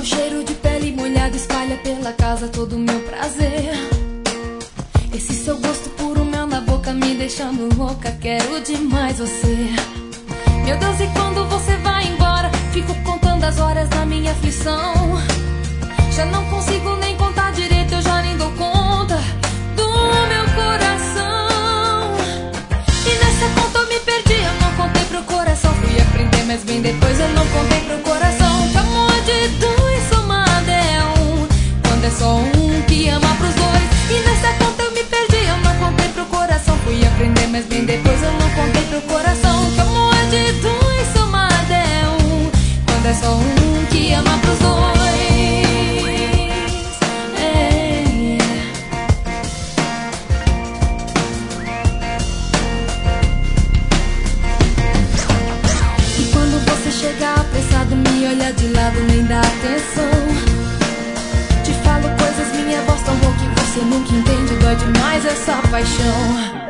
seu cheiro de pele molhada espalha pela casa todo o meu prazer. Esse seu gosto puro, mel na boca me deixando louca. Quero demais você. Meu Deus, e quando você vai embora, fico contando as horas da minha aflição. Já não consigo nem contar direito, eu já nem dou conta do meu coração. E nessa conta eu me perdi, eu não contei pro coração. Fui aprender, mas bem depois eu não contei pro coração. Que amor de dois somado é um, quando é só um que ama pros dois. E nessa conta eu me perdi, eu não contei pro coração. Fui aprender, mas bem depois eu não contei pro coração. Que amor de dois somado é um, quando é só um que ama pros dois. Chega apressado, me olha de lado, nem dá atenção. Te falo coisas, minha voz tão rouca que você nunca entende. Dói demais essa paixão.